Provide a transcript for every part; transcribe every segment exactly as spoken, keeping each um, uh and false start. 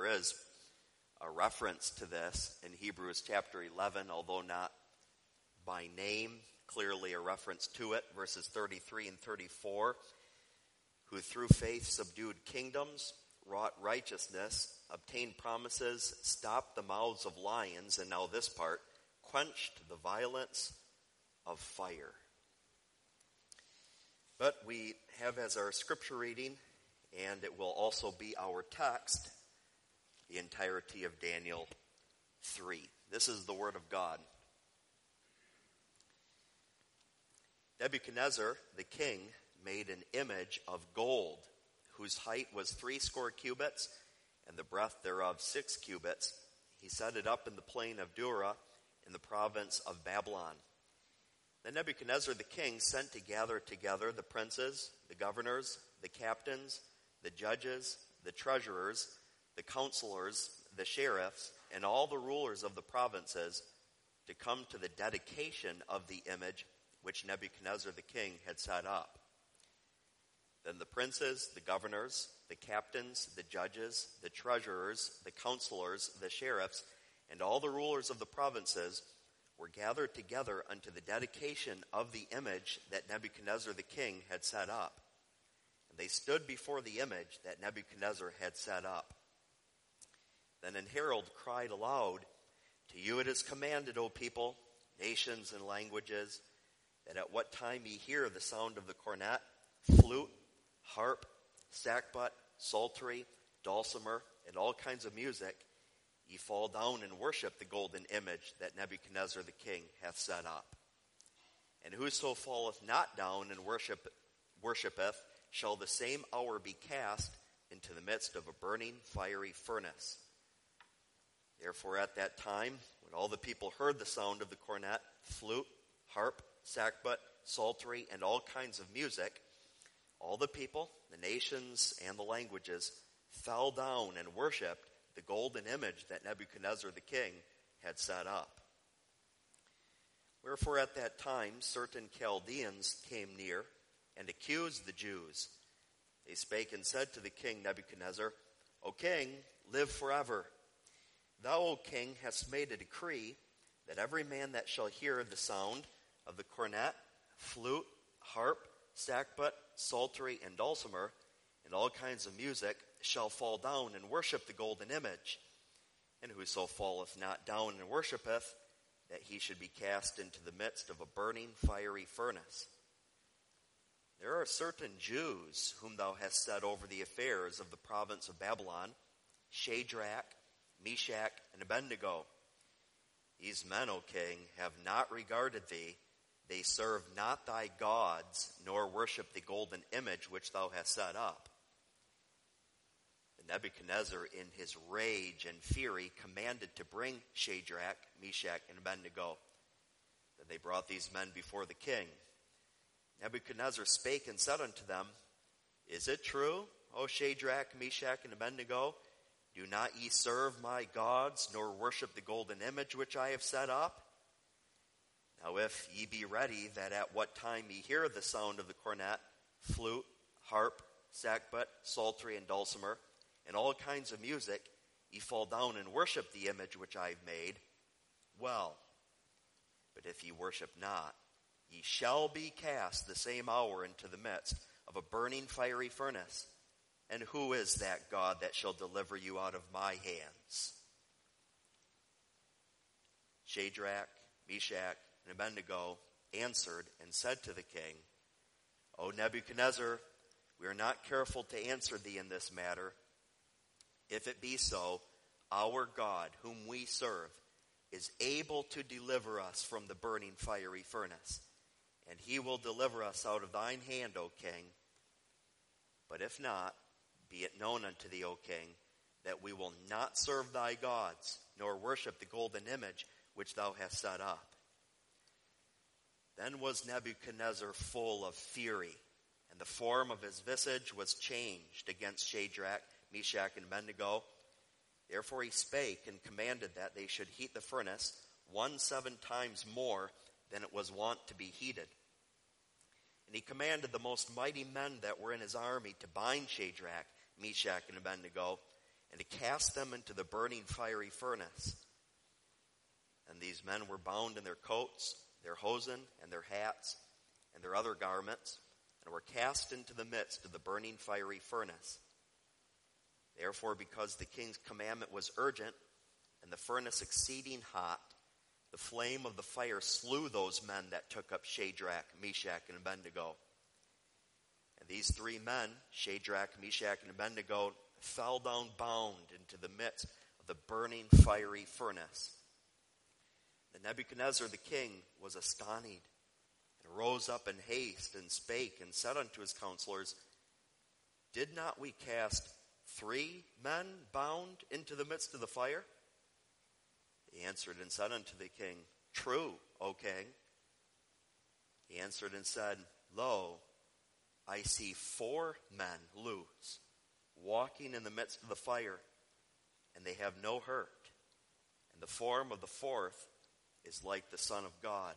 there is a reference to this in Hebrews chapter eleven, although not by name, clearly a reference to it, verses thirty-three and thirty-four, who through faith subdued kingdoms, wrought righteousness, obtained promises, stopped the mouths of lions, and now this part, quenched the violence of fire. But we have as our scripture reading, and it will also be our text, the entirety of Daniel three. This is the word of God. Nebuchadnezzar, the king, made an image of gold, whose height was threescore cubits, and the breadth thereof six cubits. He set it up in the plain of Dura, in the province of Babylon. Then Nebuchadnezzar the king sent to gather together the princes, the governors, the captains, the judges, the treasurers, the counselors, the sheriffs, and all the rulers of the provinces to come to the dedication of the image which Nebuchadnezzar the king had set up. Then the princes, the governors, the captains, the judges, the treasurers, the counselors, the sheriffs, and all the rulers of the provinces were gathered together unto the dedication of the image that Nebuchadnezzar the king had set up. And they stood before the image that Nebuchadnezzar had set up. Then an herald cried aloud, To you it is commanded, O people, nations and languages, that at what time ye hear the sound of the cornet, flute, harp, sackbut, psaltery, dulcimer, and all kinds of music, ye fall down and worship the golden image that Nebuchadnezzar the king hath set up. And whoso falleth not down and worship, worshipeth shall the same hour be cast into the midst of a burning fiery furnace. Therefore at that time, when all the people heard the sound of the cornet, flute, harp, sackbut, psaltery, and all kinds of music, all the people, the nations, and the languages fell down and worshipped the golden image that Nebuchadnezzar the king had set up. Wherefore at that time certain Chaldeans came near and accused the Jews. They spake and said to the king Nebuchadnezzar, O king, live forever. Thou, O king, hast made a decree that every man that shall hear the sound of the cornet, flute, harp, sackbut, psaltery, and dulcimer, and all kinds of music, shall fall down and worship the golden image. And whoso falleth not down and worshipeth, that he should be cast into the midst of a burning fiery furnace. There are certain Jews whom thou hast set over the affairs of the province of Babylon, Shadrach, Meshach, and Abednego. These men, O king, have not regarded thee. They serve not thy gods, nor worship the golden image which thou hast set up. And Nebuchadnezzar, in his rage and fury, commanded to bring Shadrach, Meshach, and Abednego. Then they brought these men before the king. Nebuchadnezzar spake and said unto them, Is it true, O Shadrach, Meshach, and Abednego? Do not ye serve my gods, nor worship the golden image which I have set up? Now if ye be ready, that at what time ye hear the sound of the cornet, flute, harp, sackbut, psaltery, and dulcimer, and all kinds of music, ye fall down and worship the image which I have made, well. But if ye worship not, ye shall be cast the same hour into the midst of a burning fiery furnace. And who is that God that shall deliver you out of my hands? Shadrach, Meshach, and Abednego answered and said to the king, O Nebuchadnezzar, we are not careful to answer thee in this matter. If it be so, our God, whom we serve, is able to deliver us from the burning fiery furnace, and he will deliver us out of thine hand, O king. But if not, be it known unto thee, O king, that we will not serve thy gods, nor worship the golden image which thou hast set up. Then was Nebuchadnezzar full of fury, and the form of his visage was changed against Shadrach, Meshach, and Abednego. Therefore he spake and commanded that they should heat the furnace one seven times more than it was wont to be heated. And he commanded the most mighty men that were in his army to bind Shadrach, Meshach, and Abednego, and to cast them into the burning fiery furnace. And these men were bound in their coats, their hosen, and their hats, and their other garments, and were cast into the midst of the burning fiery furnace. Therefore, because the king's commandment was urgent, and the furnace exceeding hot, the flame of the fire slew those men that took up Shadrach, Meshach, and Abednego. And these three men, Shadrach, Meshach, and Abednego, fell down bound into the midst of the burning fiery furnace. And Nebuchadnezzar the king was astonished, and rose up in haste, and spake, and said unto his counselors, Did not we cast three men bound into the midst of the fire? He answered and said unto the king, True, O king. He answered and said, Lo, I see four men loose, walking in the midst of the fire, and they have no hurt. And the form of the fourth is like the Son of God.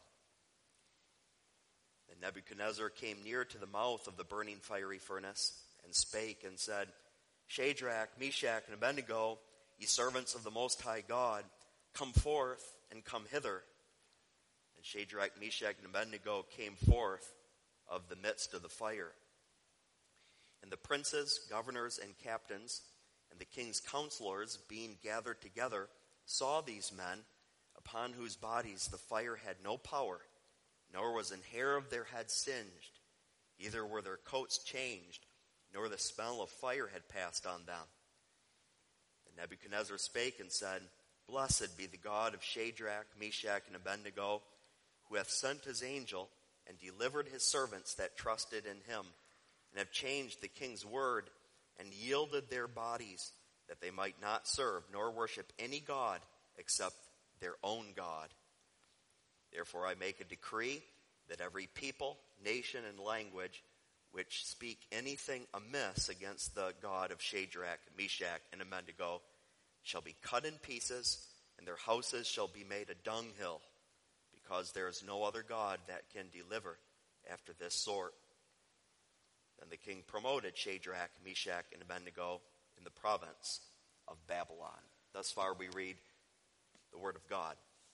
Then Nebuchadnezzar came near to the mouth of the burning fiery furnace, and spake and said, Shadrach, Meshach, and Abednego, ye servants of the Most High God, come forth and come hither. And Shadrach, Meshach, and Abednego came forth of the midst of the fire. And the princes, governors, and captains, and the king's counselors, being gathered together, saw these men, upon whose bodies the fire had no power, nor was an hair of their head singed, neither were their coats changed, nor the smell of fire had passed on them. And Nebuchadnezzar spake and said, Blessed be the God of Shadrach, Meshach, and Abednego, who hath sent his angel and delivered his servants that trusted in him, and have changed the king's word, and yielded their bodies, that they might not serve nor worship any god except their own God. Therefore I make a decree that every people, nation, and language which speak anything amiss against the God of Shadrach, Meshach, and Abednego shall be cut in pieces, and their houses shall be made a dunghill, because there is no other God that can deliver after this sort. Then the king promoted Shadrach, Meshach, and Abednego in the province of Babylon. Thus far we read the word of God.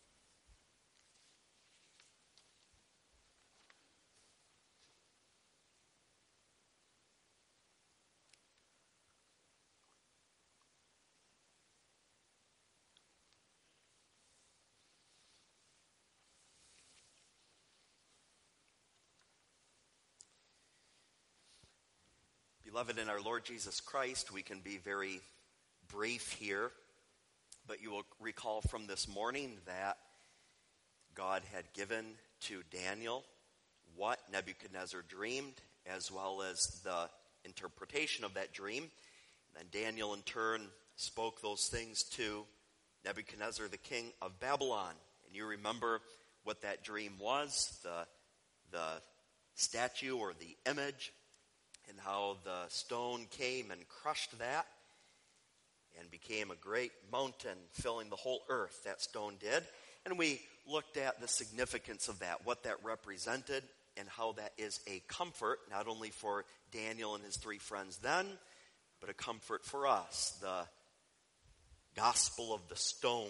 Beloved in our Lord Jesus Christ, we can be very brief here, but you will recall from this morning that God had given to Daniel what Nebuchadnezzar dreamed, as well as the interpretation of that dream. And then Daniel in turn spoke those things to Nebuchadnezzar, the king of Babylon. And you remember what that dream was, the, the statue or the image, and how the stone came and crushed that and became a great mountain filling the whole earth, that stone did. And we looked at the significance of that, what that represented, and how that is a comfort, not only for Daniel and his three friends then, but a comfort for us, the gospel of the stone.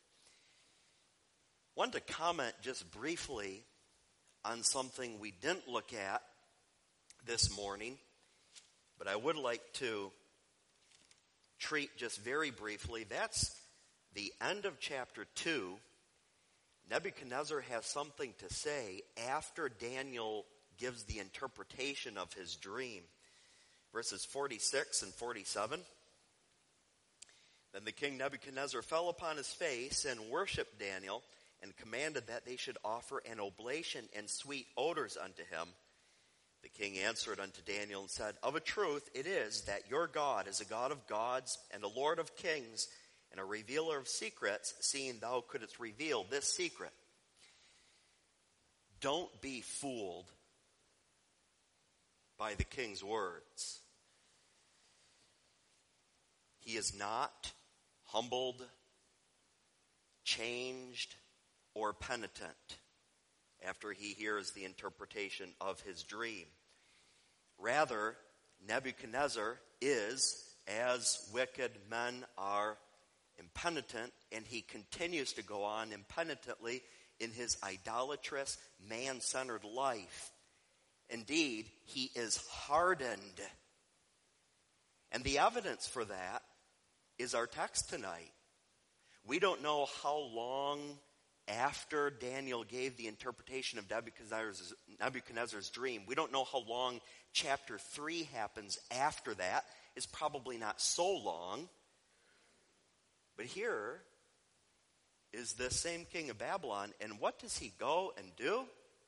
I wanted to comment just briefly on something we didn't look at this morning, but I would like to treat just very briefly. That's the end of chapter two. Nebuchadnezzar has something to say after Daniel gives the interpretation of his dream. Verses forty-six and forty-seven. Then the king Nebuchadnezzar fell upon his face and worshipped Daniel, and commanded that they should offer an oblation and sweet odors unto him. The king answered unto Daniel and said, Of a truth it is that your God is a God of gods and a Lord of kings and a revealer of secrets, seeing thou couldst reveal this secret. Don't be fooled by the king's words. He is not humbled, changed, or penitent after he hears the interpretation of his dream. Rather, Nebuchadnezzar is as wicked men are impenitent, and he continues to go on impenitently in his idolatrous, man-centered life. Indeed, he is hardened. And the evidence for that is our text tonight. We don't know how long after Daniel gave the interpretation of Nebuchadnezzar's, Nebuchadnezzar's dream. We don't know how long chapter three happens after that. It's probably not so long. But here is this same king of Babylon, and what does he go and do?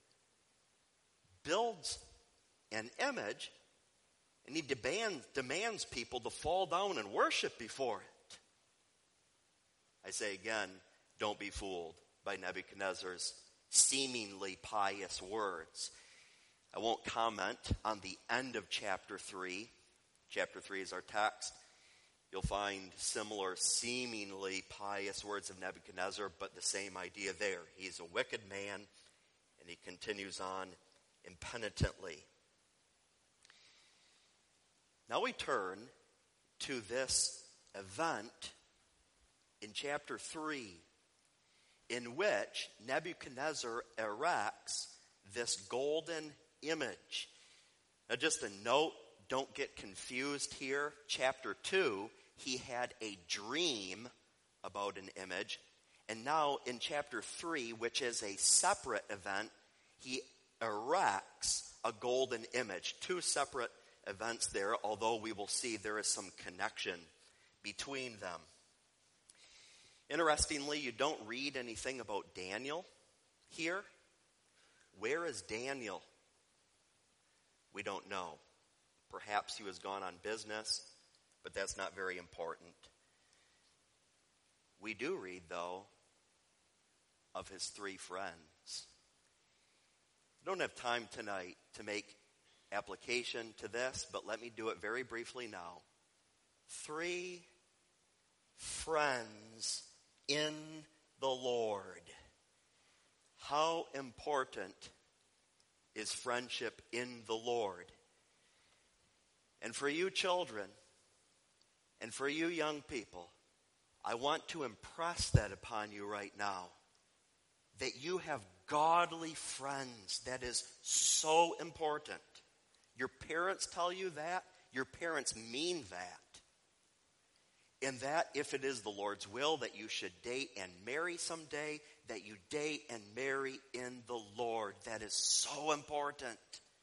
Builds an image, and he demand, demands people to fall down and worship before it. I say again, don't be fooled by Nebuchadnezzar's seemingly pious words. I won't comment on the end of chapter three. Chapter three is our text. You'll find similar seemingly pious words of Nebuchadnezzar, but the same idea there. He's a wicked man, and he continues on impenitently. Now we turn to this event in chapter three, in which Nebuchadnezzar erects this golden image. Now just a note, don't get confused here. Chapter two, he had a dream about an image. And now in chapter three, which is a separate event, he erects a golden image. Two separate events there, although we will see there is some connection between them. Interestingly, you don't read anything about Daniel here. Where is Daniel? We don't know. Perhaps he was gone on business, but that's not very important. We do read, though, of his three friends. I don't have time tonight to make application to this, but let me do it very briefly now. Three friends in the Lord. How important is friendship in the Lord? And for you children, and for you young people, I want to impress that upon you right now. That you have godly friends. That is so important. Your parents tell you that. Your parents mean that. And that if it is the Lord's will that you should date and marry someday, that you date and marry in the Lord. That is so important.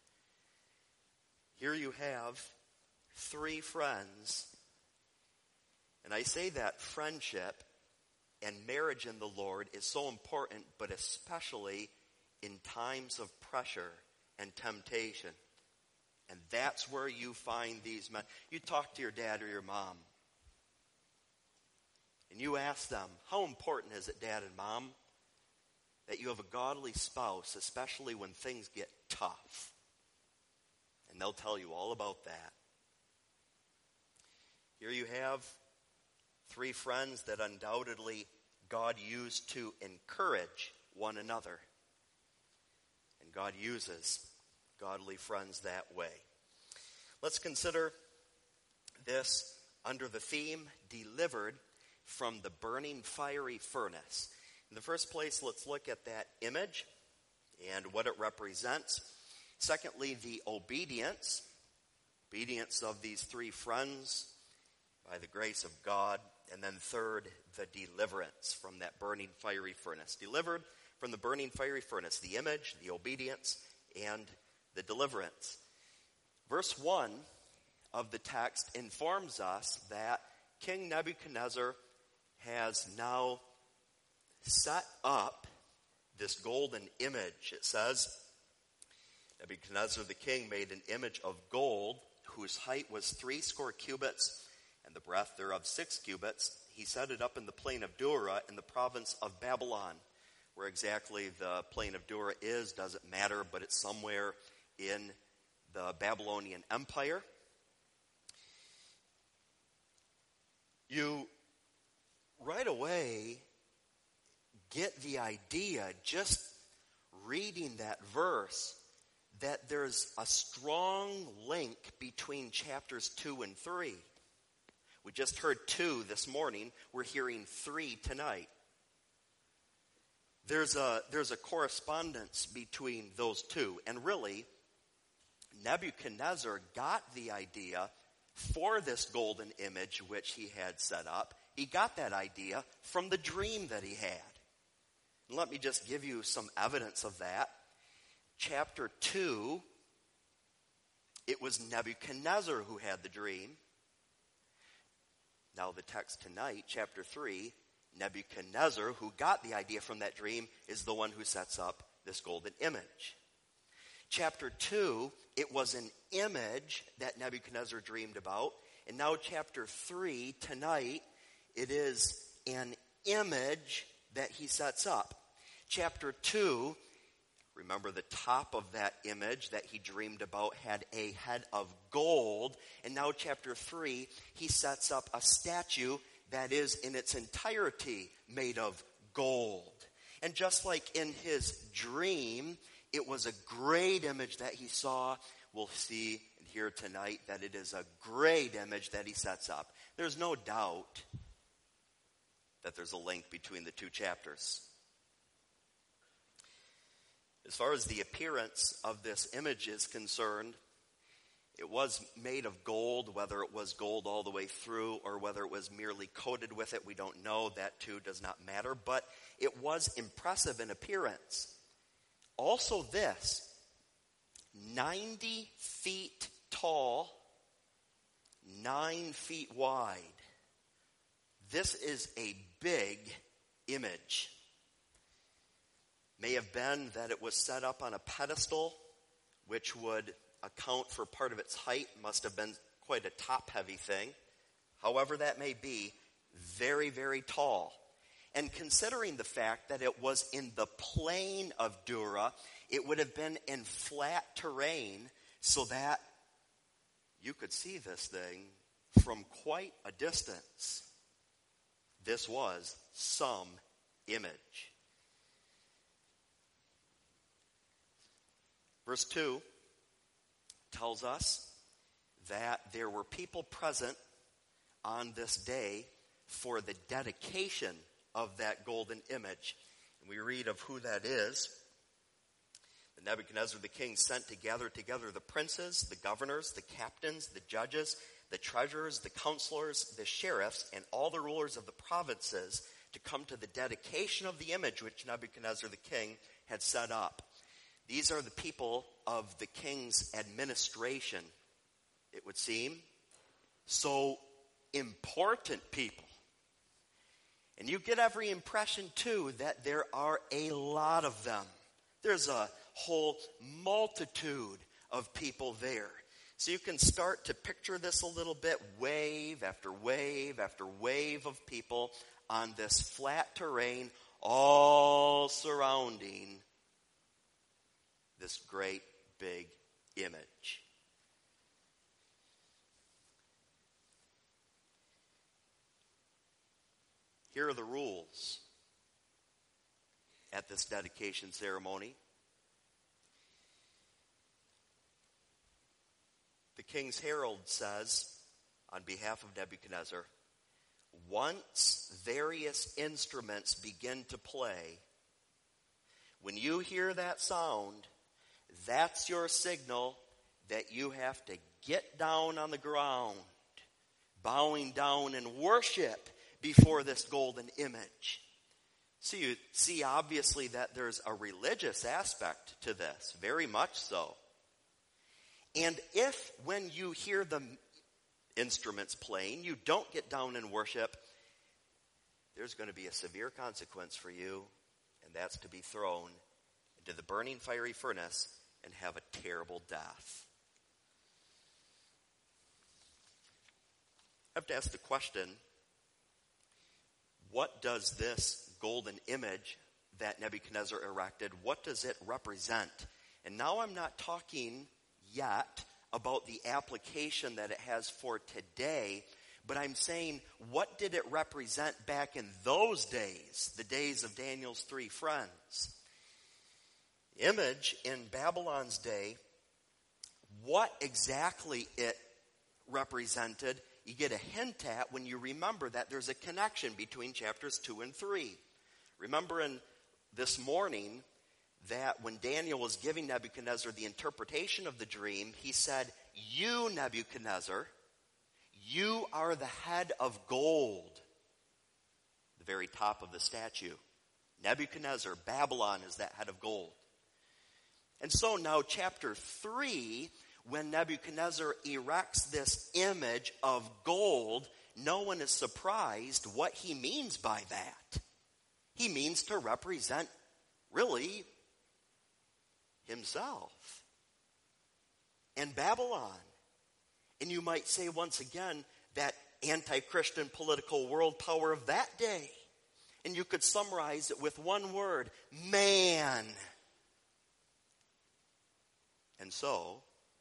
Here you have three friends. And I say that friendship and marriage in the Lord is so important, but especially in times of pressure and temptation. And that's where you find these men. You talk to your dad or your mom, and you ask them, how important is it, Dad and Mom, that you have a godly spouse, especially when things get tough? And they'll tell you all about that. Here you have three friends that undoubtedly God used to encourage one another. And God uses godly friends that way. Let's consider this under the theme, delivered from the burning fiery furnace. In the first place, let's look at that image and what it represents. Secondly, the obedience, obedience of these three friends by the grace of God. And then third, the deliverance from that burning fiery furnace. Delivered from the burning fiery furnace, the image, the obedience, and the deliverance. Verse one of the text informs us that King Nebuchadnezzar has now set up this golden image. It says, Nebuchadnezzar the king made an image of gold whose height was three score cubits and the breadth thereof six cubits. He set it up in the plain of Dura in the province of Babylon. Where exactly the plain of Dura is doesn't matter, but it's somewhere in the Babylonian Empire. You right away get the idea, just reading that verse, that there's a strong link between chapters two and three. We just heard two this morning. We're hearing three tonight. There's a, there's a correspondence between those two. And really, Nebuchadnezzar got the idea for this golden image which he had set up. He got that idea from the dream that he had. And let me just give you some evidence of that. Chapter two, it was Nebuchadnezzar who had the dream. Now the text tonight, chapter three, Nebuchadnezzar, who got the idea from that dream, is the one who sets up this golden image. Chapter two, it was an image that Nebuchadnezzar dreamed about. And now chapter three, tonight, it is an image that he sets up. Chapter two, remember the top of that image that he dreamed about had a head of gold. And now chapter three, he sets up a statue that is in its entirety made of gold. And just like in his dream, it was a great image that he saw. We'll see and hear tonight that it is a great image that he sets up. There's no doubt that there's a link between the two chapters. As far as the appearance of this image is concerned, it was made of gold. Whether it was gold all the way through or whether it was merely coated with it, we don't know. That too does not matter. But it was impressive in appearance. Also this, ninety feet tall, nine feet wide. This is a big image. May have been that it was set up on a pedestal, which would account for part of its height. Must have been quite a top-heavy thing. However that may be, very, very tall. And considering the fact that it was in the plain of Dura, it would have been in flat terrain so that you could see this thing from quite a distance. This was some image. Verse two tells us that there were people present on this day for the dedication of that golden image. And we read of who that is. The Nebuchadnezzar the king sent to gather together the princes, the governors, the captains, the judges, the treasurers, the counselors, the sheriffs, and all the rulers of the provinces to come to the dedication of the image which Nebuchadnezzar the king had set up. These are the people of the king's administration, it would seem. So important people. And you get every impression, too, that there are a lot of them. There's a whole multitude of people there. So you can start to picture this a little bit, wave after wave after wave of people on this flat terrain, all surrounding this great big image. Here are the rules at this dedication ceremony. The king's herald says, on behalf of Nebuchadnezzar, once various instruments begin to play, when you hear that sound, that's your signal that you have to get down on the ground, bowing down in worship before this golden image. So you see obviously that there's a religious aspect to this, very much so. And if when you hear the instruments playing, you don't get down and worship, there's going to be a severe consequence for you, and that's to be thrown into the burning fiery furnace and have a terrible death. I have to ask the question, what does this golden image that Nebuchadnezzar erected, what does it represent? And now I'm not talking yet about the application that it has for today, but I'm saying, what did it represent back in those days, the days of Daniel's three friends? Image in Babylon's day, what exactly it represented you get a hint at when you remember that there's a connection between chapters two and three. Remember in this morning that when Daniel was giving Nebuchadnezzar the interpretation of the dream, he said, "You, Nebuchadnezzar, you are the head of gold." The very top of the statue. Nebuchadnezzar, Babylon is that head of gold. And so now chapter three, when Nebuchadnezzar erects this image of gold, no one is surprised what he means by that. He means to represent, really, himself and Babylon. And you might say once again, that anti-Christian political world power of that day. And you could summarize it with one word: man. And so,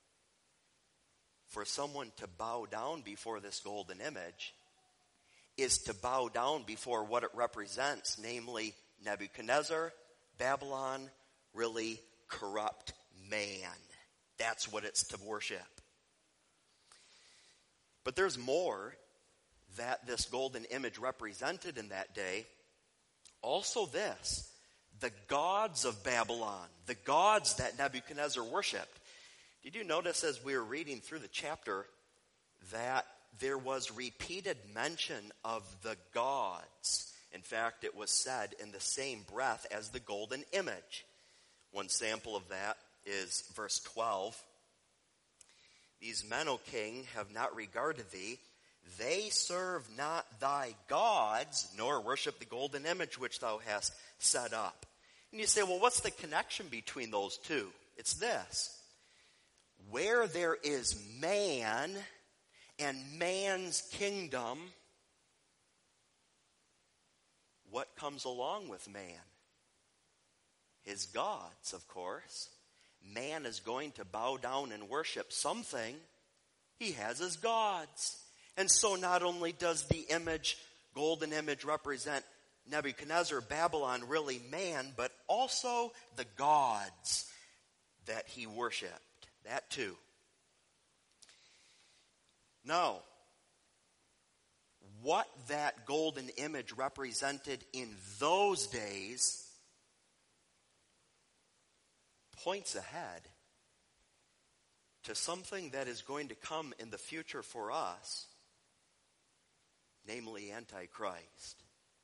for someone to bow down before this golden image is to bow down before what it represents, namely Nebuchadnezzar, Babylon, really corrupt man. That's what it's to worship. But there's more that this golden image represented in that day. Also this, the gods of Babylon, the gods that Nebuchadnezzar worshipped. Did you notice as we were reading through the chapter that there was repeated mention of the gods? In fact, it was said in the same breath as the golden image. One sample of that is verse twelve. "These men, O king, have not regarded thee. They serve not thy gods, nor worship the golden image which thou hast set up." And you say, well, what's the connection between those two? It's this. Where there is man and man's kingdom, what comes along with man? His gods, of course. Man is going to bow down and worship something. He has his gods. And so not only does the image, golden image, represent Nebuchadnezzar, Babylon, really man, but also the gods that he worshipped. That too. Now, what that golden image represented in those days points ahead to something that is going to come in the future for us, namely Antichrist.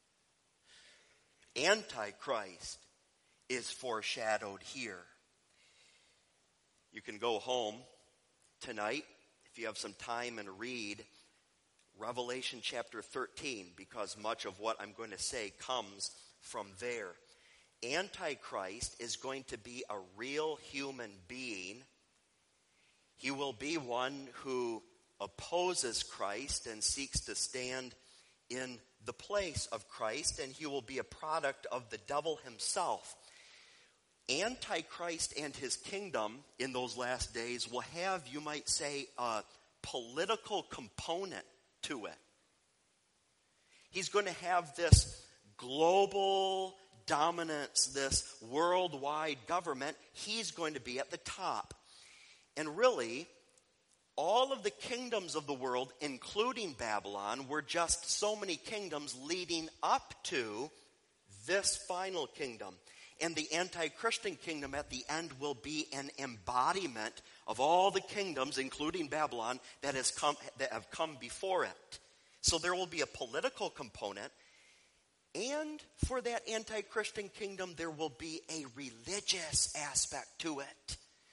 Antichrist is foreshadowed here. You can go home tonight, if you have some time, and read Revelation chapter thirteen, because much of what I'm going to say comes from there. Antichrist is going to be a real human being. He will be one who opposes Christ and seeks to stand in the place of Christ, and he will be a product of the devil himself. Antichrist and his kingdom in those last days will have, you might say, a political component to it. He's going to have this global dominance, this worldwide government. He's going to be at the top. And really, all of the kingdoms of the world, including Babylon, were just so many kingdoms leading up to this final kingdom. And the anti-Christian kingdom at the end will be an embodiment of all the kingdoms, including Babylon, that has come that have come before it. So there will be a political component, and for that anti-Christian kingdom, there will be a religious aspect to it.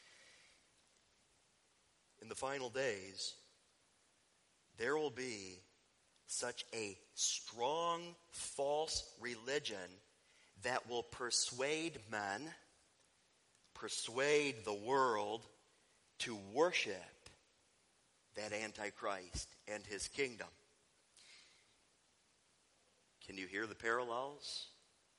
In the final days, there will be such a strong false religion that will persuade men, persuade the world to worship that Antichrist and his kingdom. Can you hear the parallels?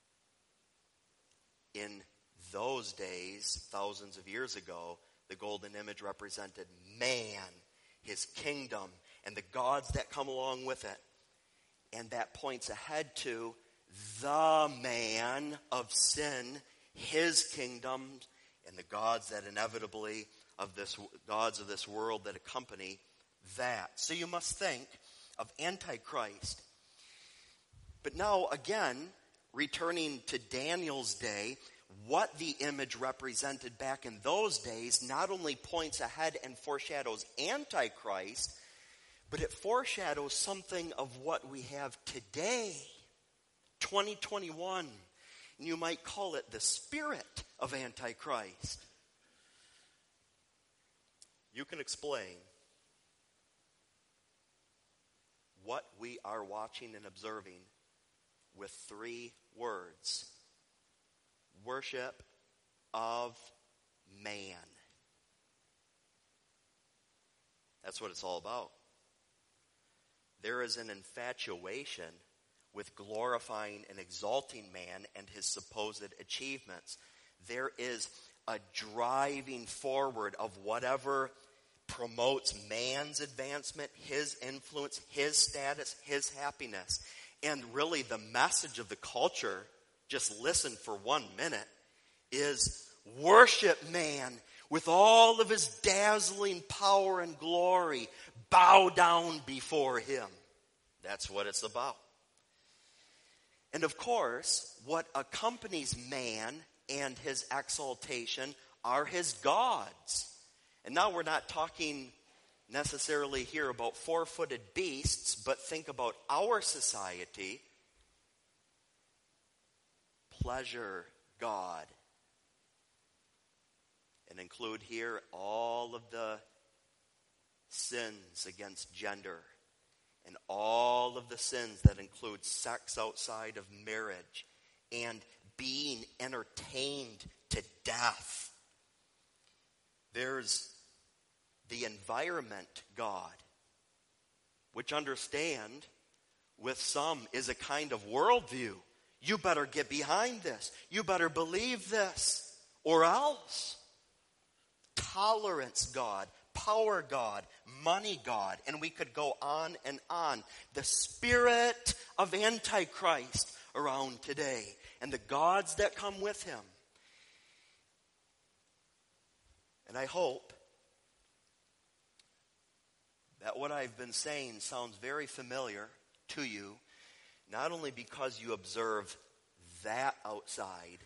In those days, thousands of years ago, the golden image represented man, his kingdom, and the gods that come along with it. And that points ahead to the man of sin, his kingdom, and the gods that inevitably of this gods of this world that accompany that. So you must think of Antichrist. But now, again, returning to Daniel's day, what the image represented back in those days not only points ahead and foreshadows Antichrist, but it foreshadows something of what we have today, twenty twenty-one. And you might call it the spirit of Antichrist. You can explain what we are watching and observing with three words. Worship of man. That's what it's all about. There is an infatuation with glorifying and exalting man and his supposed achievements. There is a driving forward of whatever promotes man's advancement, his influence, his status, his happiness. And really the message of the culture, just listen for one minute, is worship man with all of his dazzling power and glory. Bow down before him. That's what it's about. And of course, what accompanies man and his exaltation are his gods. And now we're not talking necessarily here about four-footed beasts, but think about our society. Pleasure God. And include here all of the sins against gender and all of the sins that include sex outside of marriage and being entertained to death. There's the environment God, which understand with some is a kind of worldview. You better get behind this. You better believe this or else. Tolerance God, power God, money God, and we could go on and on. The spirit of Antichrist around today and the gods that come with him. And I hope that what I've been saying sounds very familiar to you, not only because you observe that outside,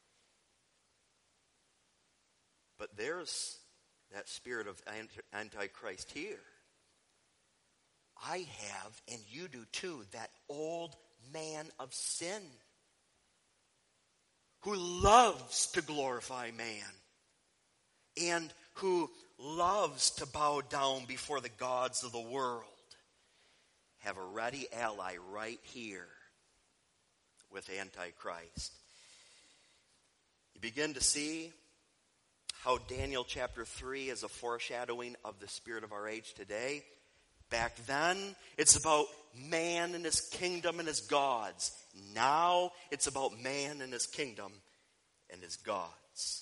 but there's that spirit of Antichrist here. I have, and you do too, that old man of sin who loves to glorify man and who loves to bow down before the gods of the world. Have a ready ally right here with Antichrist. You begin to see how Daniel chapter three is a foreshadowing of the spirit of our age today. Back then, it's about man and his kingdom and his gods. Now, it's about man and his kingdom and his gods.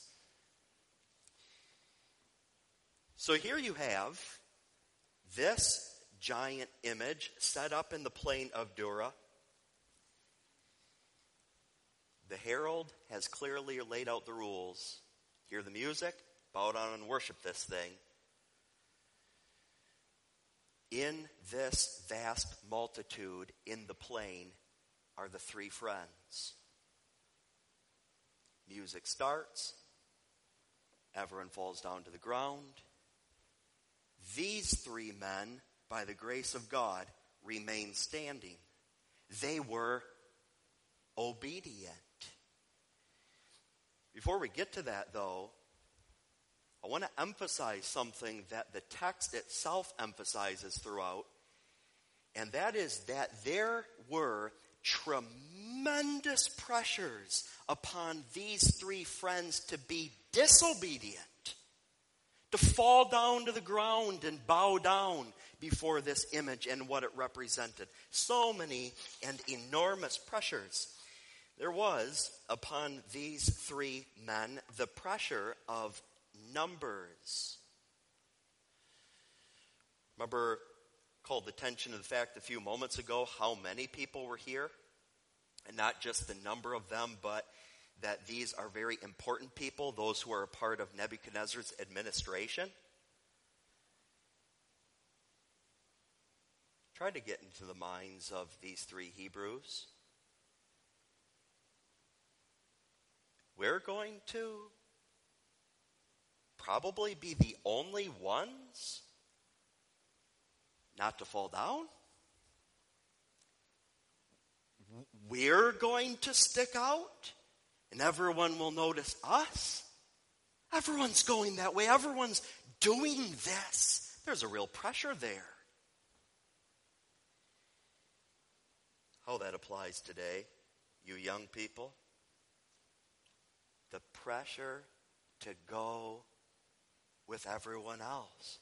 So here you have this giant image set up in the plain of Dura. The herald has clearly laid out the rules. Hear the music, bow down and worship this thing. In this vast multitude in the plain are the three friends. Music starts. Everyone falls down to the ground. These three men, by the grace of God, remain standing. They were obedient. Before we get to that, though, I want to emphasize something that the text itself emphasizes throughout, and that is that there were tremendous pressures upon these three friends to be disobedient, to fall down to the ground and bow down before this image and what it represented. So many and enormous pressures. There was, upon these three men, the pressure of numbers. Remember, called attention to the fact a few moments ago how many people were here? And not just the number of them, but that these are very important people, those who are a part of Nebuchadnezzar's administration. Try to get into the minds of these three Hebrews. We're going to probably be the only ones not to fall down. We're going to stick out, and everyone will notice us. Everyone's going that way. Everyone's doing this. There's a real pressure there. How that applies today, you young people. The pressure to go with everyone else.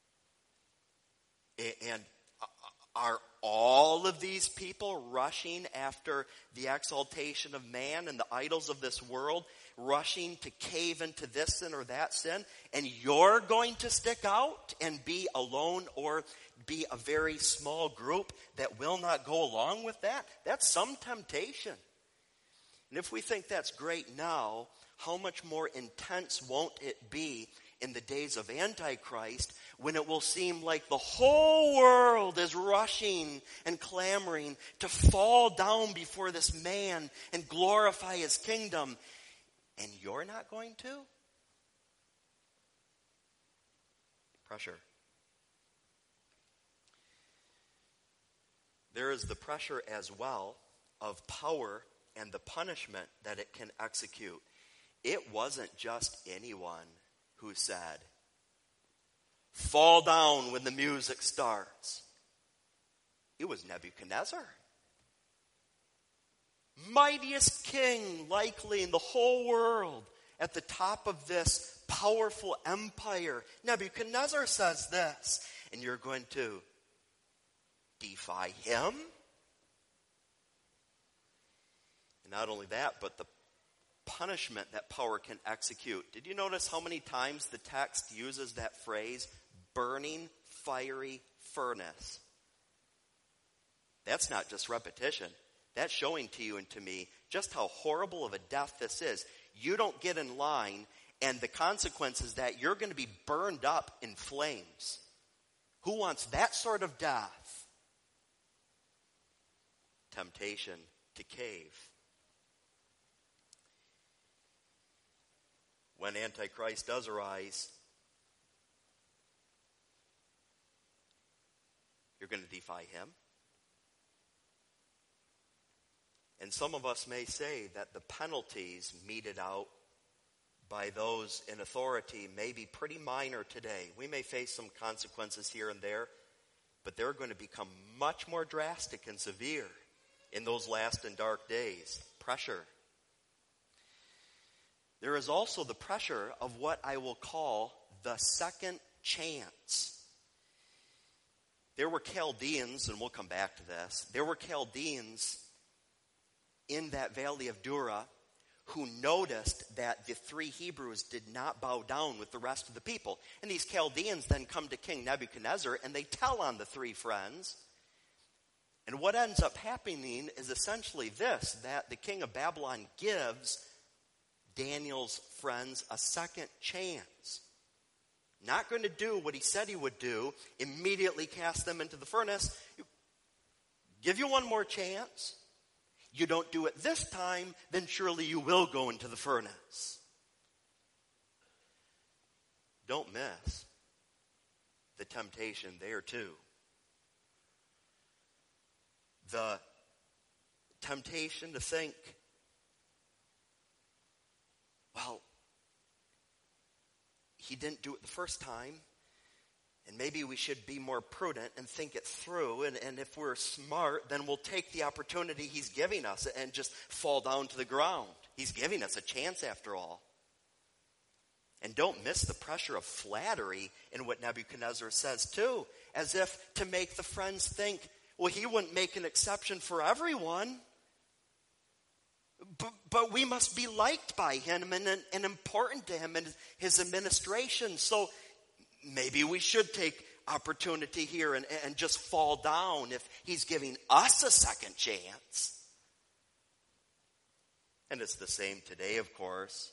And are all of these people rushing after the exaltation of man and the idols of this world, rushing to cave into this sin or that sin, and you're going to stick out and be alone or be a very small group that will not go along with that? That's some temptation. And if we think that's great now, how much more intense won't it be in the days of Antichrist, when it will seem like the whole world is rushing and clamoring to fall down before this man and glorify his kingdom, and you're not going to? Pressure. There is the pressure as well of power and the punishment that it can execute. It wasn't just anyone who said, fall down when the music starts. It was Nebuchadnezzar. Mightiest king likely in the whole world, at the top of this powerful empire. Nebuchadnezzar says this, and you're going to defy him? And not only that, but the punishment that power can execute. Did you notice how many times the text uses that phrase, burning fiery furnace? That's not just repetition. That's showing to you and to me just how horrible of a death this is. You don't get in line, and the consequence is that you're going to be burned up in flames. Who wants that sort of death? Temptation to cave. When Antichrist does arise, you're going to defy him. And some of us may say that the penalties meted out by those in authority may be pretty minor today. We may face some consequences here and there, but they're going to become much more drastic and severe in those last and dark days. Pressure. There is also the pressure of what I will call the second chance. There were Chaldeans, and we'll come back to this, there were Chaldeans in that valley of Dura who noticed that the three Hebrews did not bow down with the rest of the people. And these Chaldeans then come to King Nebuchadnezzar and they tell on the three friends. And what ends up happening is essentially this, that the king of Babylon gives Daniel's friends a second chance. Not going to do what he said he would do, immediately cast them into the furnace. Give you one more chance. You don't do it this time, then surely you will go into the furnace. Don't miss the temptation there too. The temptation to think, well, he didn't do it the first time, and maybe we should be more prudent and think it through, and, and if we're smart, then we'll take the opportunity he's giving us and just fall down to the ground. He's giving us a chance after all. And don't miss the pressure of flattery in what Nebuchadnezzar says too, as if to make the friends think, well, he wouldn't make an exception for everyone. But, but we must be liked by him and, and important to him and his administration. So maybe we should take opportunity here and, and just fall down if he's giving us a second chance. And it's the same today, of course.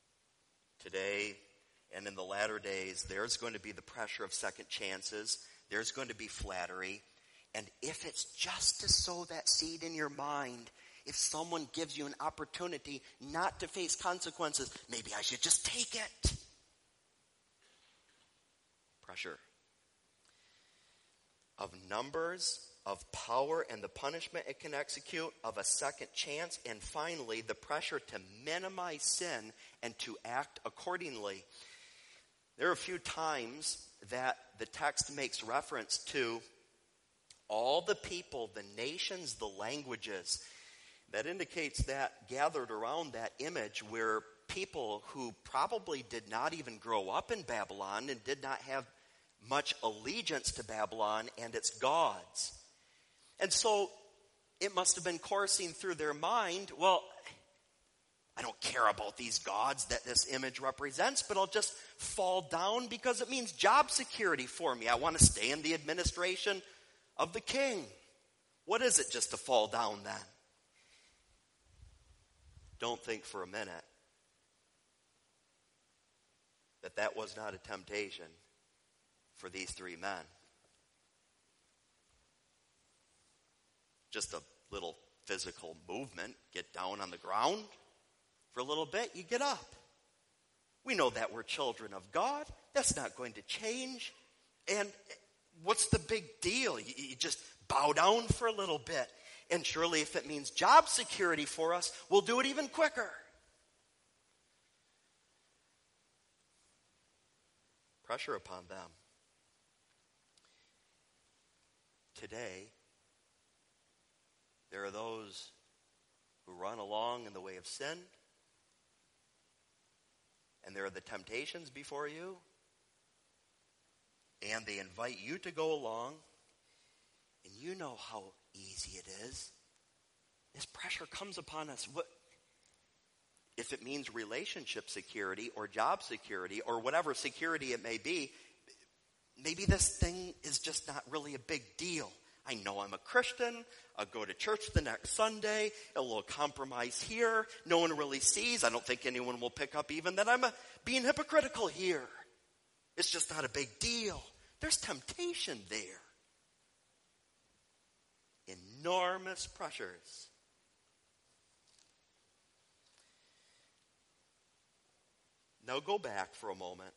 Today and in the latter days, there's going to be the pressure of second chances. There's going to be flattery. And if it's just to sow that seed in your mind, if someone gives you an opportunity not to face consequences, maybe I should just take it. Pressure of numbers, of power and the punishment it can execute, of a second chance, and finally the pressure to minimize sin and to act accordingly. There are a few times that the text makes reference to all the people, the nations, the languages. That indicates that gathered around that image were people who probably did not even grow up in Babylon and did not have much allegiance to Babylon and its gods. And so it must have been coursing through their mind, well, I don't care about these gods that this image represents, but I'll just fall down because it means job security for me. I want to stay in the administration of the king. What is it just to fall down then? Don't think for a minute that that was not a temptation for these three men. Just a little physical movement. Get down on the ground for a little bit, you get up. We know that we're children of God. That's not going to change. And what's the big deal? You, you just bow down for a little bit. And surely if it means job security for us, we'll do it even quicker. Pressure upon them. Today, there are those who run along in the way of sin, and there are the temptations before you, and they invite you to go along, and you know how easy it is. This pressure comes upon us. What, if it means relationship security or job security or whatever security it may be, maybe this thing is just not really a big deal. I know I'm a Christian. I'll go to church the next Sunday. A little compromise here. No one really sees. I don't think anyone will pick up even that I'm a, being hypocritical here. It's just not a big deal. There's temptation there. Enormous pressures. Now go back for a moment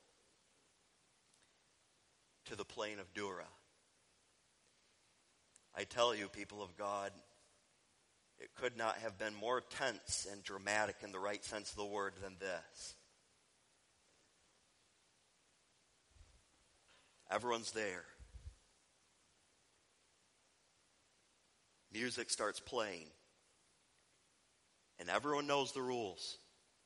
to the plain of Dura. I tell you, people of God, it could not have been more tense and dramatic in the right sense of the word than this. Everyone's there. Music starts playing. And everyone knows the rules.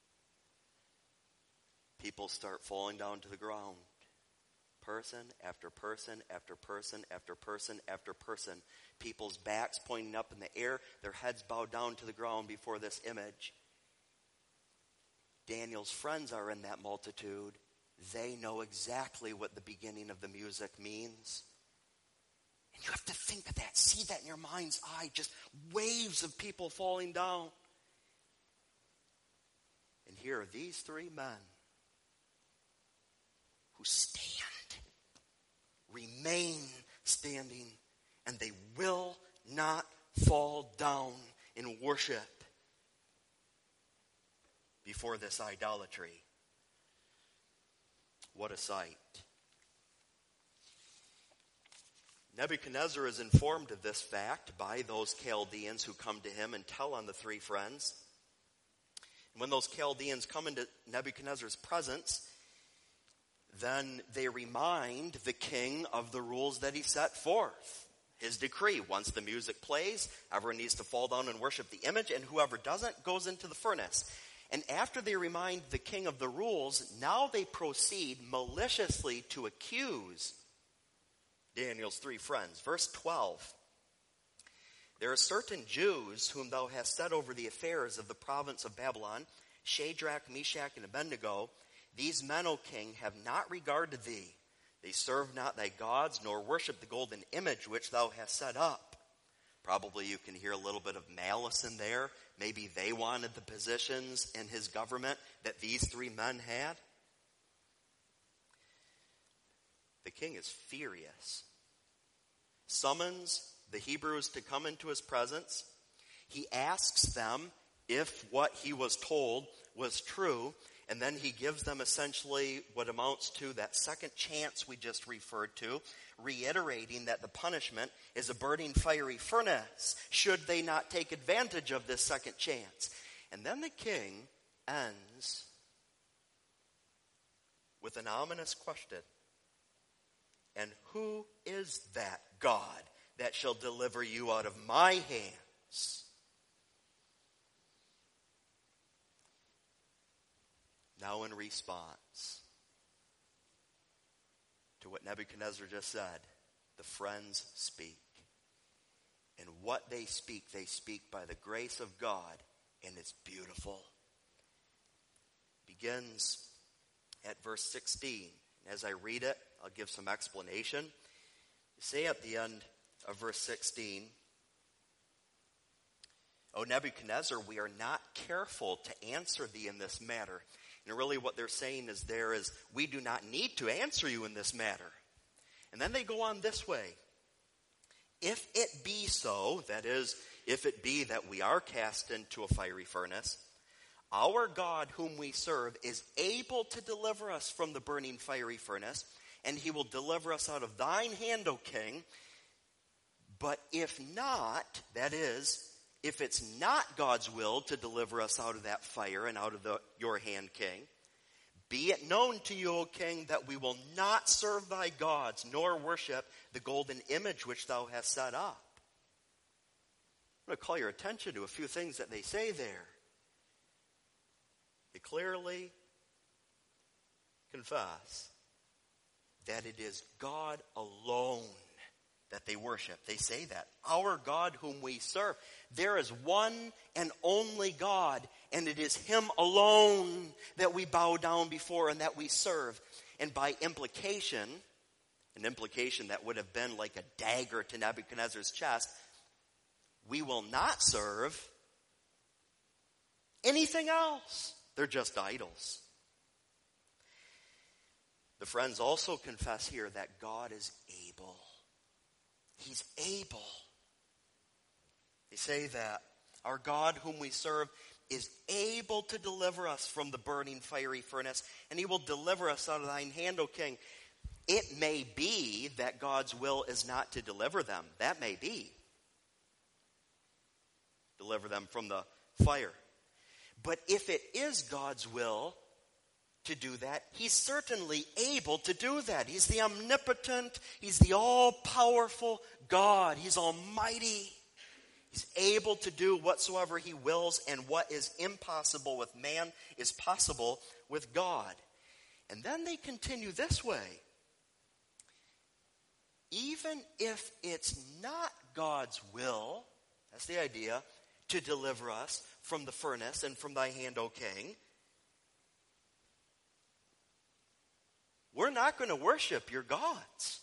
People start falling down to the ground. Person after person after person after person after person. People's backs pointing up in the air. Their heads bowed down to the ground before this image. Daniel's friends are in that multitude. They know exactly what the beginning of the music means. And you have to think of that. See that in your mind's eye. Just waves of people falling down. And here are these three men who stand. Remain standing, and they will not fall down in worship before this idolatry. What a sight. Nebuchadnezzar is informed of this fact by those Chaldeans who come to him and tell on the three friends. And when those Chaldeans come into Nebuchadnezzar's presence, then they remind the king of the rules that he set forth. His decree, once the music plays, everyone needs to fall down and worship the image, and whoever doesn't goes into the furnace. And after they remind the king of the rules, now they proceed maliciously to accuse Daniel's three friends. Verse twelve. There are certain Jews whom thou hast set over the affairs of the province of Babylon, Shadrach, Meshach, and Abednego. These men, O king, have not regarded thee. They serve not thy gods, nor worship the golden image which thou hast set up. Probably you can hear a little bit of malice in there. Maybe they wanted the positions in his government that these three men had. The king is furious. summons the Hebrews to come into his presence. He asks them if what he was told was true, and then he gives them essentially what amounts to that second chance we just referred to, reiterating that the punishment is a burning fiery furnace, should they not take advantage of this second chance. And then the king ends with an ominous question. And who is that God that shall deliver you out of my hands? Now in response to what Nebuchadnezzar just said, the friends speak. And what they speak, they speak by the grace of God, and it's beautiful. It begins at verse sixteen. As I read it, I'll give some explanation. You say at the end of verse sixteen, O Nebuchadnezzar, we are not careful to answer thee in this matter. And really what they're saying is there is, we do not need to answer you in this matter. And then they go on this way. If it be so, that is, if it be that we are cast into a fiery furnace, our God whom we serve is able to deliver us from the burning fiery furnace, and he will deliver us out of thine hand, O king. But if not, that is, if it's not God's will to deliver us out of that fire and out of the, your hand, king, be it known to you, O king, that we will not serve thy gods, nor worship the golden image which thou hast set up. I'm going to call your attention to a few things that they say there. They clearly confess that it is God alone that they worship. They say that. Our God whom we serve. There is one and only God, and it is him alone that we bow down before and that we serve. And by implication, an implication that would have been like a dagger to Nebuchadnezzar's chest, we will not serve anything else. They're just idols. The friends also confess here that God is able. He's able. They say that our God whom we serve is able to deliver us from the burning fiery furnace, and he will deliver us out of thine hand, O king. It may be that God's will is not to deliver them. That may be. Deliver them from the fire. But if it is God's will to do that, he's certainly able to do that. He's the omnipotent, he's the all-powerful God. He's almighty. He's able to do whatsoever he wills, and what is impossible with man is possible with God. And then they continue this way. Even if it's not God's will, that's the idea, to deliver us from the furnace and from thy hand, O king, we're not going to worship your gods.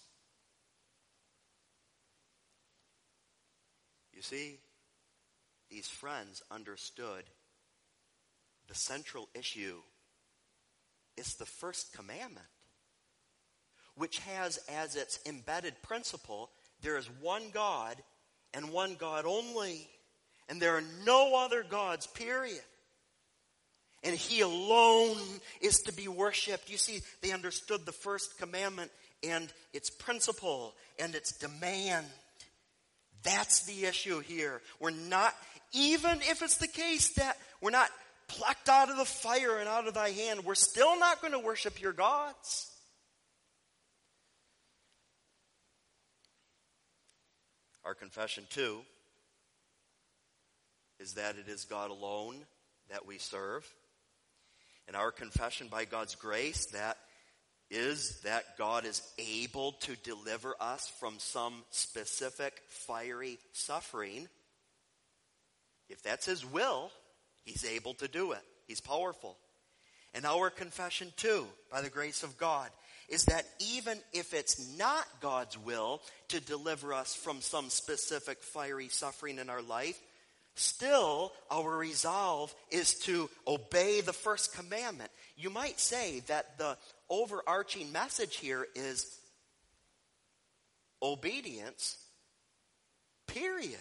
You see, these friends understood the central issue is the first commandment, which has as its embedded principle, there is one God and one God only. And there are no other gods, period. And he alone is to be worshipped. You see, they understood the first commandment and its principle and its demand. That's the issue here. We're not, even if it's the case that we're not plucked out of the fire and out of thy hand, we're still not going to worship your gods. Our confession, too, is that it is God alone that we serve. And our confession by God's grace that is that God is able to deliver us from some specific fiery suffering. If that's his will, he's able to do it. He's powerful. And our confession too, by the grace of God, is that even if it's not God's will to deliver us from some specific fiery suffering in our life, still, our resolve is to obey the first commandment. You might say that the overarching message here is obedience Period.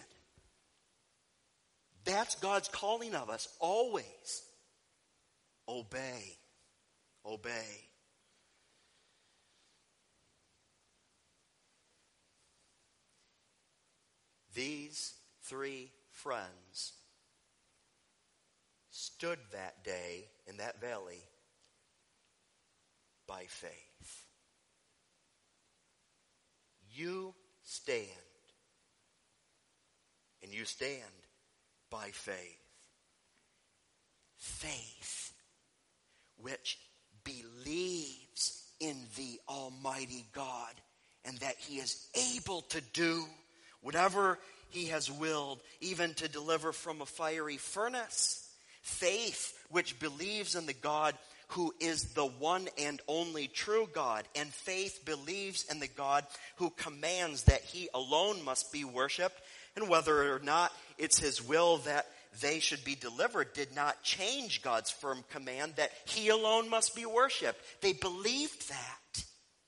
That's God's calling of us, always. Obey. Obey. These three friends stood that day in that valley by faith. You stand, and you stand by faith. Faith which believes in the Almighty God and that He is able to do whatever He has willed, even to deliver from a fiery furnace. Faith which believes in the God who is the one and only true God. And faith believes in the God who commands that He alone must be worshipped. And whether or not it's His will that they should be delivered did not change God's firm command that He alone must be worshipped. They believed that.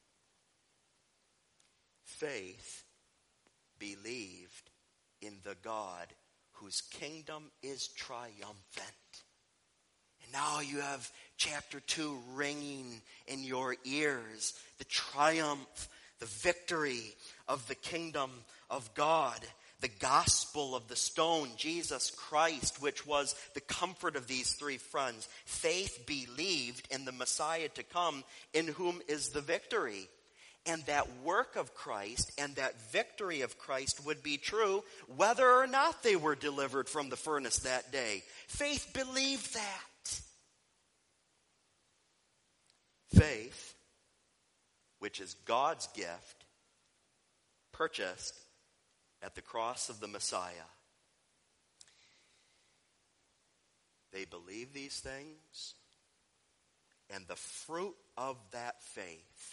Faith believed in the God whose kingdom is triumphant. And now you have chapter two ringing in your ears. The triumph, the victory of the kingdom of God. The gospel of the stone, Jesus Christ, which was the comfort of these three friends. Faith believed in the Messiah to come, in whom is the victory. And that work of Christ and that victory of Christ would be true whether or not they were delivered from the furnace that day. Faith believed that. Faith, which is God's gift, purchased at the cross of the Messiah. They believe these things, and the fruit of that faith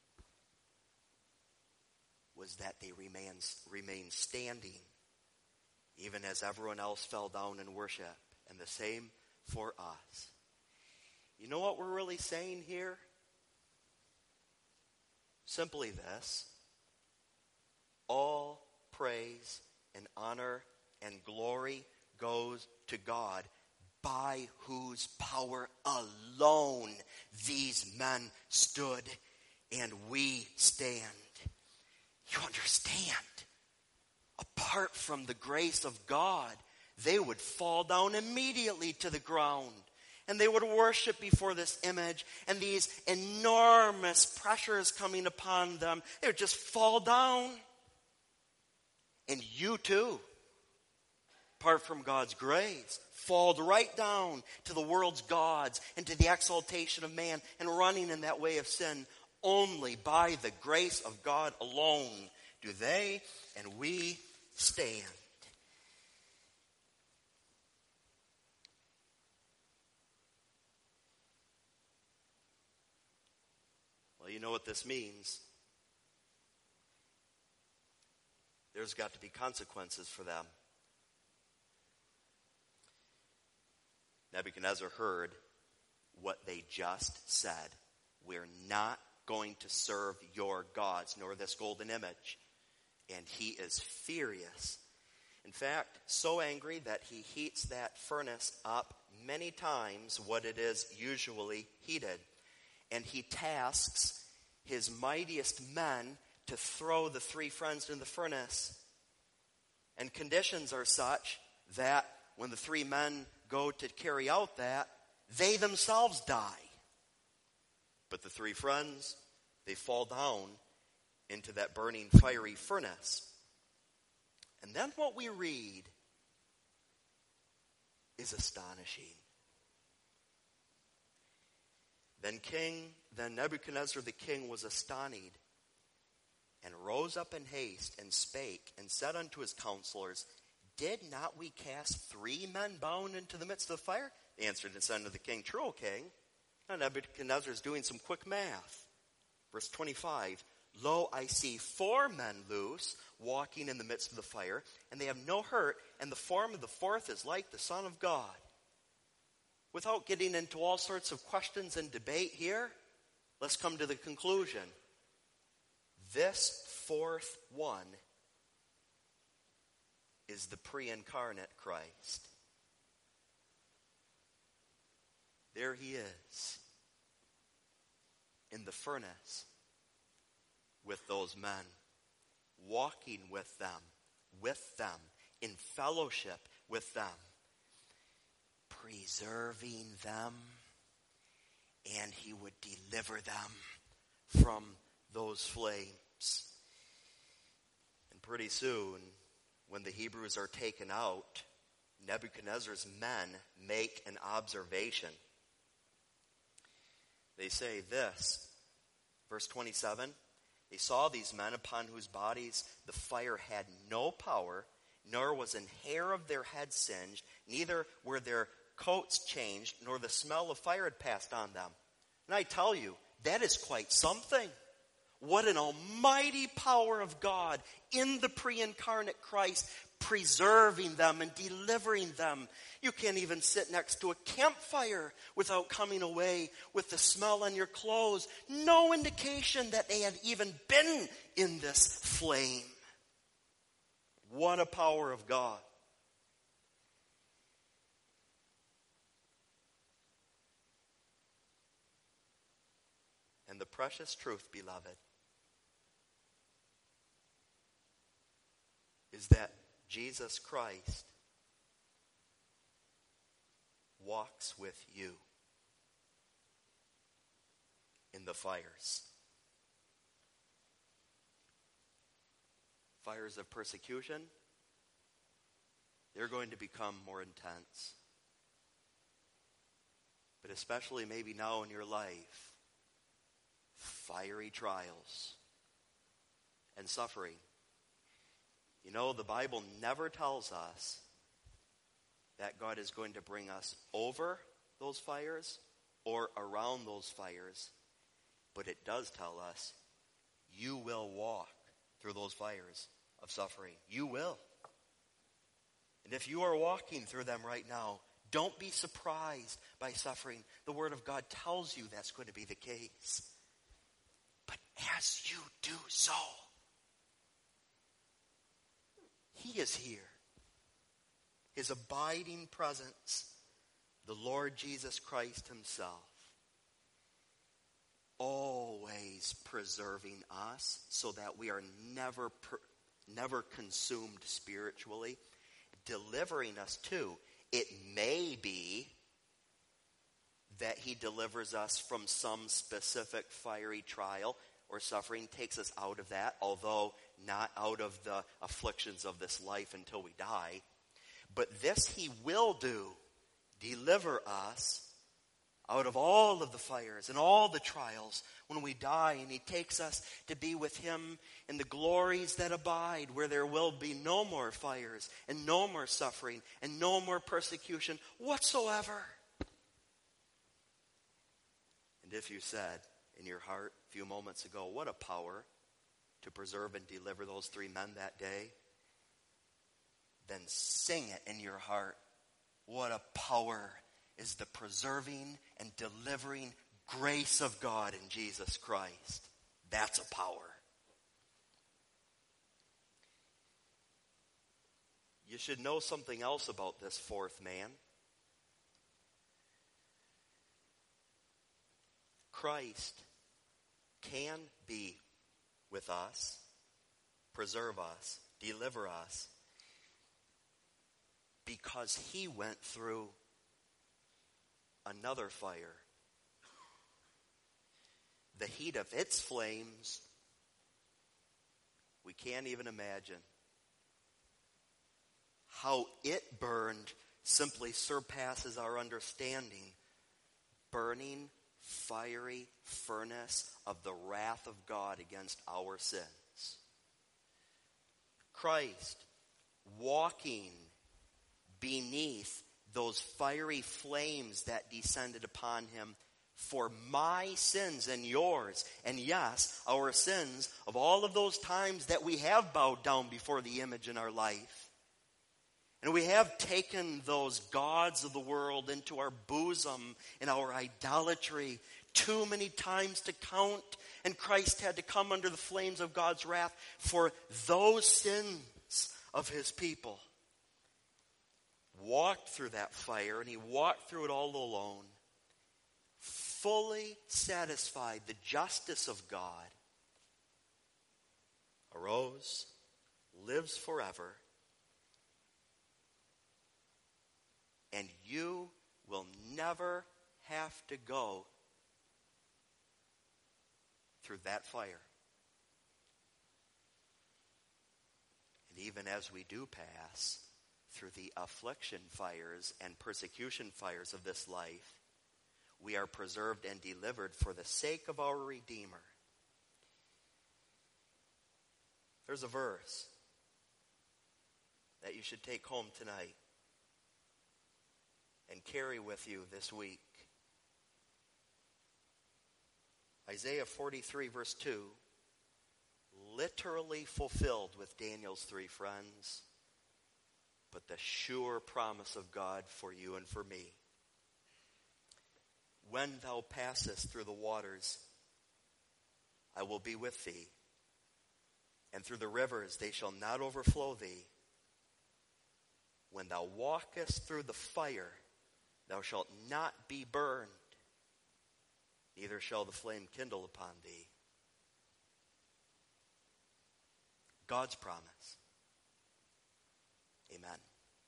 was that they remained, remained standing, even as everyone else fell down in worship. And the same for us. You know what we're really saying here? Simply this: all praise and honor and glory goes to God, by whose power alone these men stood and we stand. You understand? Apart from the grace of God, they would fall down immediately to the ground. And they would worship before this image. And these enormous pressures coming upon them, they would just fall down. And you too, apart from God's grace, fall right down to the world's gods and to the exaltation of man and running in that way of sin. Only by the grace of God alone do they and we stand. Well, you know what this means. There's got to be consequences for them. Nebuchadnezzar heard what they just said. We're not going to serve your gods, nor this golden image. And he is furious. In fact, so angry that he heats that furnace up many times what it is usually heated. And he tasks his mightiest men to throw the three friends in the furnace. And conditions are such that when the three men go to carry out that, they themselves die. But the three friends, they fall down into that burning fiery furnace. And then what we read is astonishing. Then King, then Nebuchadnezzar the king was astonished, and rose up in haste, and spake, and said unto his counselors, Did not we cast three men bound into the midst of the fire? They answered and said unto the king, True, O king. Now Nebuchadnezzar is doing some quick math. Verse twenty-five, Lo, I see four men loose, walking in the midst of the fire, and they have no hurt, and the form of the fourth is like the Son of God. Without getting into all sorts of questions and debate here, let's come to the conclusion. This fourth one is the pre-incarnate Christ. There he is in the furnace with those men, walking with them, with them, in fellowship with them, preserving them, and he would deliver them from those flames. And pretty soon, when the Hebrews are taken out, Nebuchadnezzar's men make an observation. They say this, verse twenty-seven, they saw these men upon whose bodies the fire had no power, nor was an hair of their head singed, neither were their coats changed, nor the smell of fire had passed on them. And I tell you, that is quite something. What an almighty power of God in the pre-incarnate Christ, preserving them and delivering them. You can't even sit next to a campfire without coming away with the smell on your clothes. No indication that they had even been in this flame. What a power of God. And the precious truth, beloved, is that Jesus Christ walks with you in the fires. Fires of persecution, they're going to become more intense. But especially maybe now in your life, fiery trials and suffering. You know, the Bible never tells us that God is going to bring us over those fires or around those fires. But it does tell us you will walk through those fires of suffering. You will. And if you are walking through them right now, don't be surprised by suffering. The Word of God tells you that's going to be the case. But as you do so, He is here. His abiding presence, the Lord Jesus Christ himself, always preserving us so that we are never, never consumed spiritually, delivering us too. It may be that he delivers us from some specific fiery trial or suffering, takes us out of that, although not out of the afflictions of this life until we die. But this he will do, deliver us out of all of the fires and all the trials when we die, and he takes us to be with him in the glories that abide, where there will be no more fires and no more suffering and no more persecution whatsoever. And if you said in your heart a few moments ago, what a power to preserve and deliver those three men that day, then sing it in your heart. What a power is the preserving and delivering grace of God in Jesus Christ. That's a power. You should know something else about this fourth man. Christ can be with us, preserve us, deliver us, because he went through another fire. The heat of its flames, we can't even imagine. How it burned simply surpasses our understanding. Burning, fiery furnace of the wrath of God against our sins. Christ walking beneath those fiery flames that descended upon him for my sins and yours. And yes, our sins of all of those times that we have bowed down before the image in our life. And we have taken those gods of the world into our bosom in our idolatry too many times to count. And Christ had to come under the flames of God's wrath for those sins of his people. walked through that fire, and he walked through it all alone, fully satisfied the justice of God, arose, lives forever, and you will never have to go through that fire. And even as we do pass through the affliction fires and persecution fires of this life, we are preserved and delivered for the sake of our Redeemer. There's a verse that you should take home tonight and carry with you this week. Isaiah forty-three verse two, literally fulfilled with Daniel's three friends, but the sure promise of God for you and for me. When thou passest through the waters, I will be with thee, and through the rivers they shall not overflow thee. When thou walkest through the fire, thou shalt not be burned, neither shall the flame kindle upon thee. God's promise. Amen.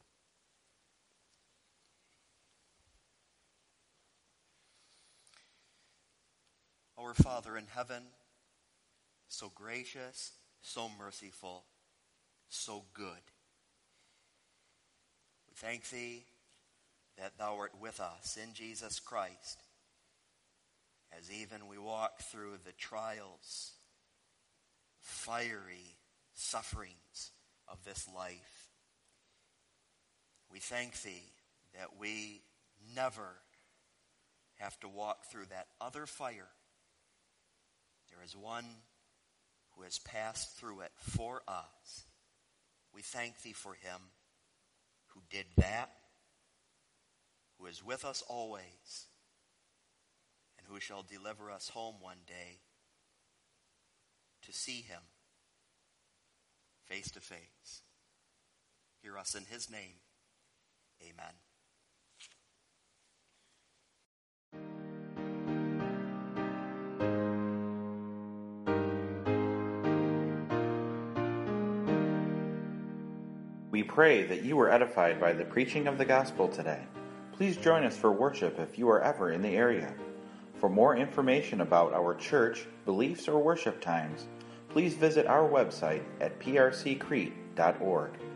Our Father in heaven, so gracious, so merciful, so good. We thank thee that thou art with us in Jesus Christ, as even we walk through the trials, fiery sufferings of this life. We thank thee that we never have to walk through that other fire. There is one who has passed through it for us. We thank thee for him who did that, who is with us always, and who shall deliver us home one day to see him face to face. Hear us in his name. Amen. We pray that you were edified by the preaching of the gospel today. Please join us for worship if you are ever in the area. For more information about our church, beliefs, or worship times, please visit our website at p r c crete dot org.